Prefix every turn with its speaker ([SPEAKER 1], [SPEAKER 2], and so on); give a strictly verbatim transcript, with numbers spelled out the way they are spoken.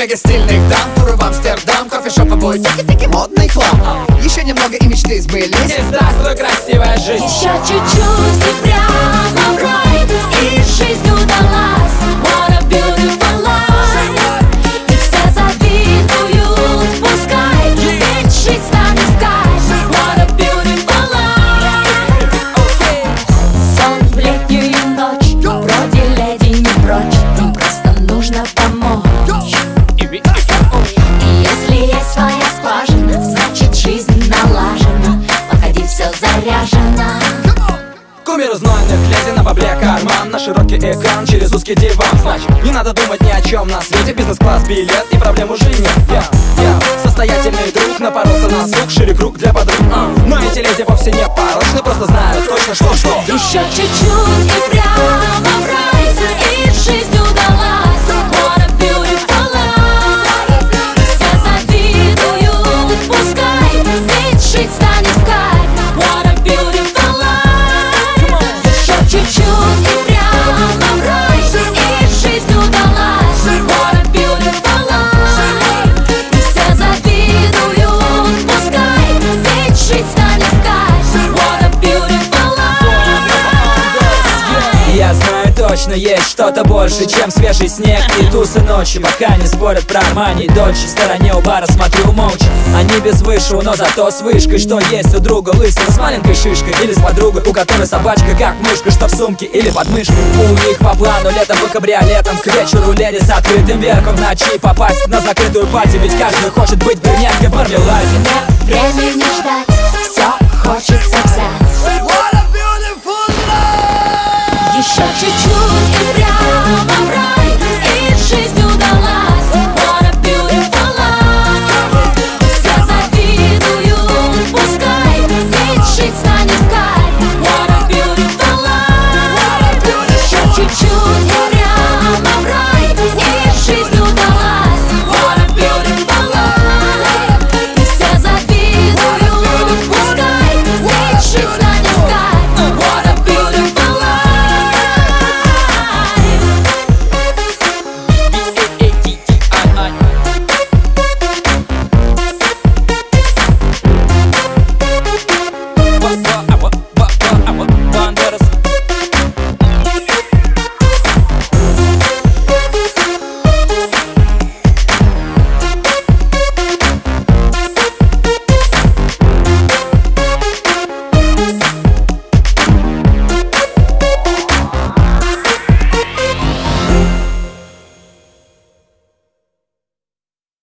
[SPEAKER 1] мега стильных дам, туры в Амстердам, кофешоп, обои, тики-тики, модный хлам. Еще немного и мечты сбылись.
[SPEAKER 2] И здравствуй, красивая жизнь.
[SPEAKER 3] Еще чуть-чуть и прямо в рай, и жизнь удалась. What a beautiful life. И все завидуют, пускай, ведь жизнь станет в кайф. What a beautiful life. Сон в летнюю ночь, вроде леди не прочь, им просто нужно помочь. И если есть своя скважина, значит жизнь налажена. Подходи, все заряжено.
[SPEAKER 2] Кумир знойных леди на бабле карман, на широкий экран через узкий диван. Значит, не надо думать ни о чем на свете, бизнес-класс, билет и проблем уже нет. Я, я состоятельный друг, напоролся на сук, шире круг для подруг. а. Но эти леди вовсе не порочны, просто знают точно что-что.
[SPEAKER 3] Еще чуть-чуть и прямо в рай, и жизнь удалась. What a beautiful life. Все завидуют, пускай, ведь жить станет в кайф. What a beautiful life. Еще чуть-чуть и прямо в рай, и жизнь удалась. What a beautiful life. Все завидуют, пускай, ведь жить станет в кайф. What a beautiful life.
[SPEAKER 2] Я знаю точно, есть что-то больше, чем свежий снег и тусы ночи. Пока не спорят про Армани, дочь в стороне у бара смотрю молча. Они без вышел, но зато с вышкой. Что есть у друга лысого с маленькой шишкой, или с подругой, у которой собачка как мышка, что в сумке или под мышкой. У них по плану летом по кабриолетам, к вечеру леди с открытым верхом, в ночи попасть на закрытую пати, ведь каждый хочет быть брюнеткой в мармеладе.
[SPEAKER 3] Время